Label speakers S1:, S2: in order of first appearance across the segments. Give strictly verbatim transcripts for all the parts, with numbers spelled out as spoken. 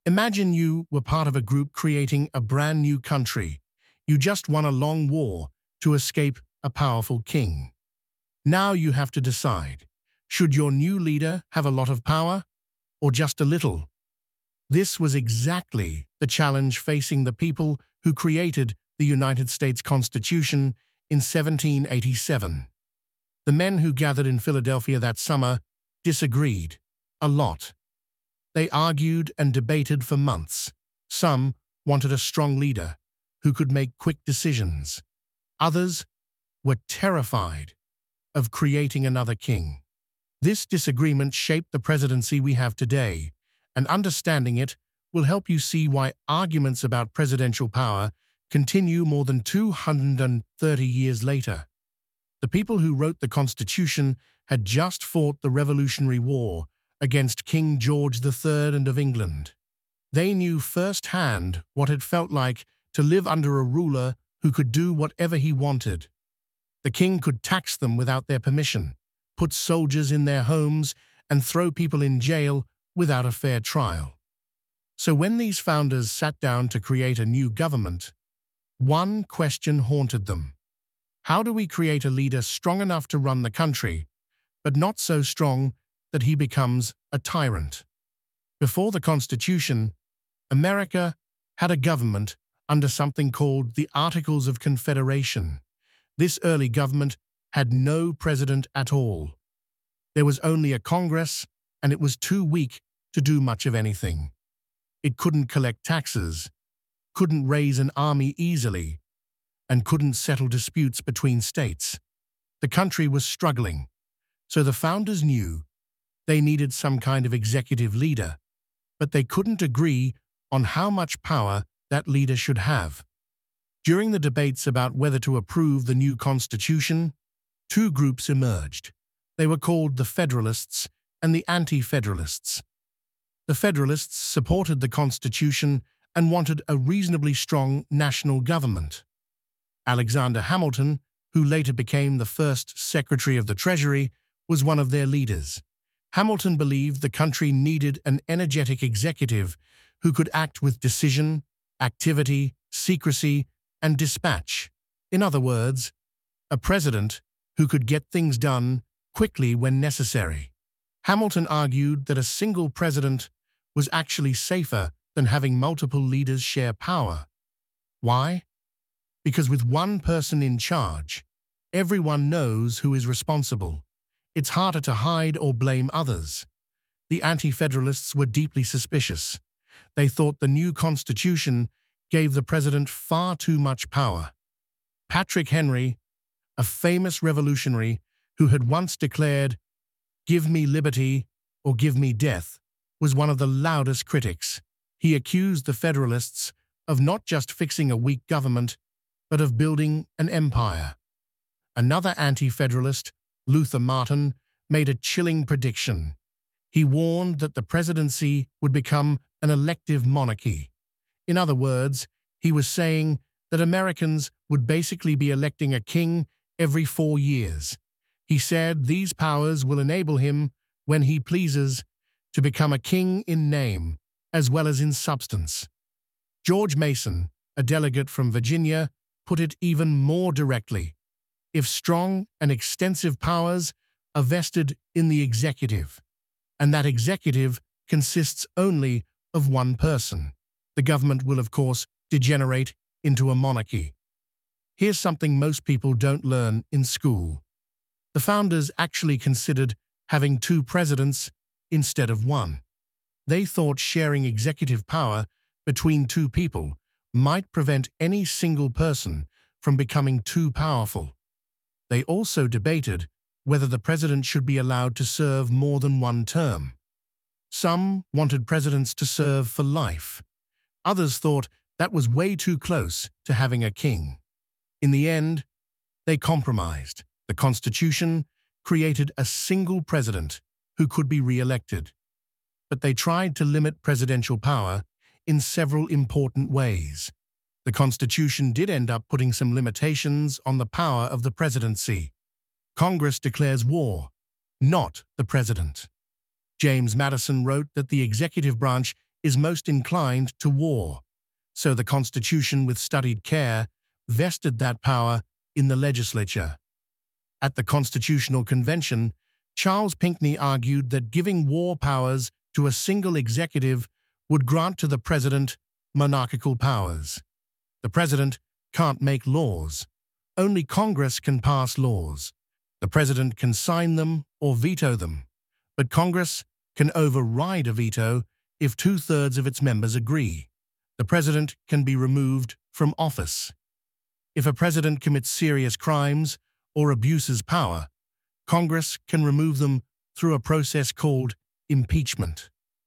S1: Imagine you were part of a group creating a brand new country. You just won a long war to escape a powerful king. Now you have to decide, should your new leader have a lot of power or just a little? This was exactly the challenge facing the people who created the United States Constitution in seventeen eighty-seven. The men who gathered in Philadelphia that summer disagreed a lot. They argued and debated for months. Some wanted a strong leader who could make quick decisions. Others were terrified of creating another king. This disagreement shaped the presidency we have today, and understanding it will help you see why arguments about presidential power continue more than two hundred thirty years later. The people who wrote the Constitution had just fought the Revolutionary War against King George the Third and of England. They knew firsthand what it felt like to live under a ruler who could do whatever he wanted. The king could tax them without their permission, put soldiers in their homes, and throw people in jail without a fair trial. So when these founders sat down to create a new government, one question haunted them. How do we create a leader strong enough to run the country, but not so strong that he becomes a tyrant? Before the Constitution, America had a government under something called the Articles of Confederation. This early government had no president at all. There was only a Congress, and it was too weak to do much of anything. It couldn't collect taxes, couldn't raise an army easily, and couldn't settle disputes between states. The country was struggling, so the founders knew they needed some kind of executive leader, but they couldn't agree on how much power that leader should have. During the debates about whether to approve the new Constitution, two groups emerged. They were called the Federalists and the Anti-Federalists. The Federalists supported the Constitution and wanted a reasonably strong national government. Alexander Hamilton, who later became the first Secretary of the Treasury, was one of their leaders. Hamilton believed the country needed an energetic executive who could act with decision, activity, secrecy, and dispatch. In other words, a president who could get things done quickly when necessary. Hamilton argued that a single president was actually safer than having multiple leaders share power. Why? Because with one person in charge, everyone knows who is responsible. It's harder to hide or blame others. The Anti-Federalists were deeply suspicious. They thought the new Constitution gave the president far too much power. Patrick Henry, a famous revolutionary who had once declared, "Give me liberty or give me death," was one of the loudest critics. He accused the Federalists of not just fixing a weak government, but of building an empire. Another anti-federalist, Luther Martin, made a chilling prediction. He warned that the presidency would become an elective monarchy. In other words, he was saying that Americans would basically be electing a king every four years. He said these powers will enable him, when he pleases, to become a king in name as well as in substance. George Mason, a delegate from Virginia, put it even more directly. If strong and extensive powers are vested in the executive, and that executive consists only of one person, the government will, of course, degenerate into a monarchy. Here's something most people don't learn in school. The founders actually considered having two presidents instead of one. They thought sharing executive power between two people might prevent any single person from becoming too powerful. They also debated whether the president should be allowed to serve more than one term. Some wanted presidents to serve for life. Others thought that was way too close to having a king. In the end, they compromised. The Constitution created a single president who could be re-elected. But they tried to limit presidential power in several important ways. The Constitution did end up putting some limitations on the power of the presidency. Congress declares war, not the president. James Madison wrote that the executive branch is most inclined to war, so the Constitution, with studied care, vested that power in the legislature. At the Constitutional Convention, Charles Pinckney argued that giving war powers to a single executive would grant to the president monarchical powers. The president can't make laws. Only Congress can pass laws. The president can sign them or veto them, but Congress can override a veto if two-thirds of its members agree. The president can be removed from office. If a president commits serious crimes or abuses power, Congress can remove them through a process called impeachment.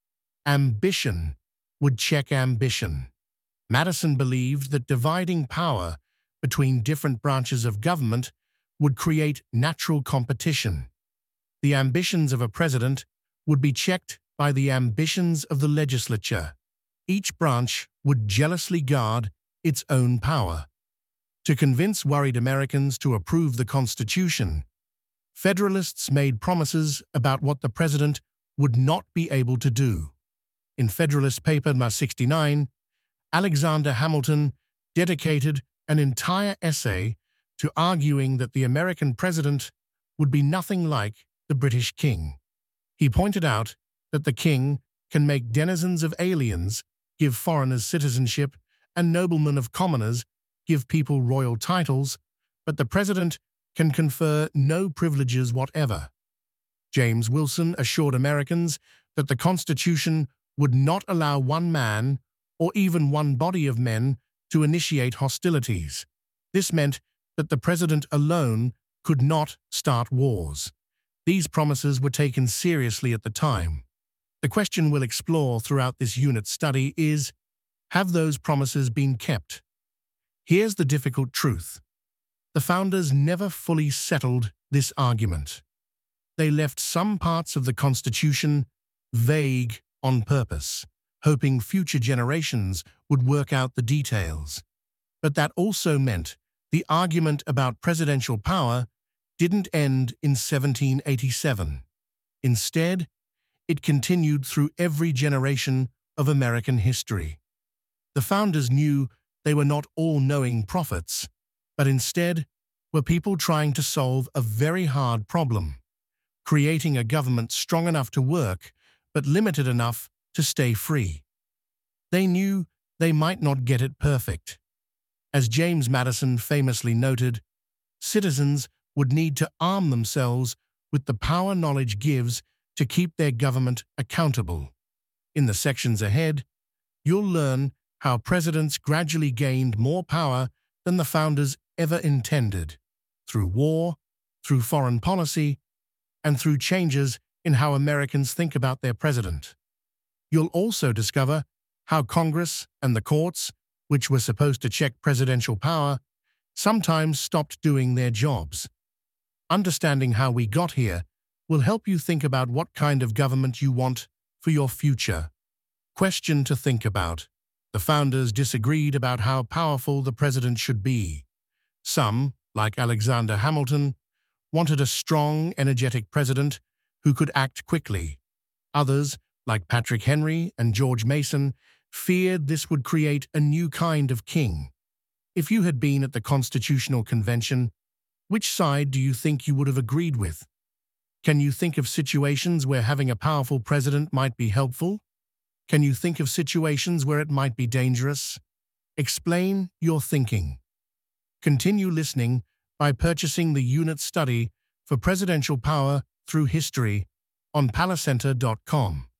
S1: Ambition would check ambition. Madison believed that dividing power between different branches of government would create natural competition. The ambitions of a president would be checked by the ambitions of the legislature. Each branch would jealously guard its own power. To convince worried Americans to approve the Constitution, Federalists made promises about what the president would not be able to do. In Federalist Paper number sixty-nine, Alexander Hamilton dedicated an entire essay to arguing that the American president would be nothing like the British king. He pointed out that the king can make denizens of aliens give foreigners citizenship and noblemen of commoners give people royal titles, but the president can confer no privileges whatever. James Wilson assured Americans that the Constitution would not allow one man or even one body of men to initiate hostilities. This meant that the president alone could not start wars. These promises were taken seriously at the time. The question we'll explore throughout this unit study is, have those promises been kept? Here's the difficult truth. The founders never fully settled this argument. They left some parts of the Constitution vague on purpose, hoping future generations would work out the details. But that also meant the argument about presidential power didn't end in seventeen eighty-seven. Instead, it continued through every generation of American history. The founders knew they were not all-knowing prophets, but instead were people trying to solve a very hard problem, creating a government strong enough to work but limited enough to stay free. They knew they might not get it perfect. As James Madison famously noted, citizens would need to arm themselves with the power knowledge gives to keep their government accountable. In the sections ahead, you'll learn how presidents gradually gained more power than the founders ever intended, through war, through foreign policy, and through changes in how Americans think about their president. You'll also discover how Congress and the courts, which were supposed to check presidential power, sometimes stopped doing their jobs. Understanding how we got here will help you think about what kind of government you want for your future. Question to think about. The founders disagreed about how powerful the president should be. Some, like Alexander Hamilton, wanted a strong, energetic president who could act quickly. Others, like Patrick Henry and George Mason, feared this would create a new kind of king. If you had been at the Constitutional Convention, which side do you think you would have agreed with? Can you think of situations where having a powerful president might be helpful? Can you think of situations where it might be dangerous? Explain your thinking. Continue listening by purchasing the unit study for presidential power through history on Palicenter dot com.